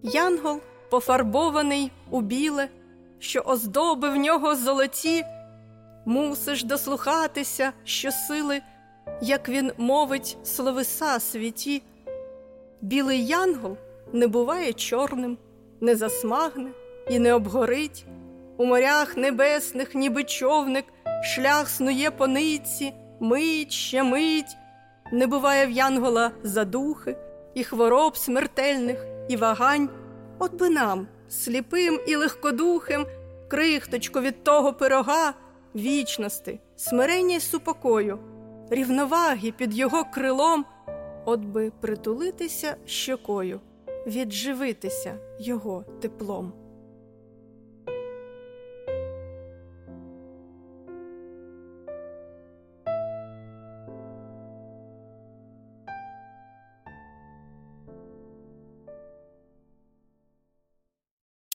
Янгол, пофарбований у біле, що оздоби в нього золоті, мусиш дослухатися щосили, як він мовить словеса святі. Білий янгол не буває чорним, не засмагне і не обгорить. У морях небесних, ніби човник, шлях снує по нитці, мить ще мить. Не буває в янгола задухи, і хвороб смертельних, і вагань. От би нам, сліпим і легкодухим, крихточку від того пирога, вічності, смирення й супокою, рівноваги під його крилом, от би притулитися щокою, відживитися його теплом.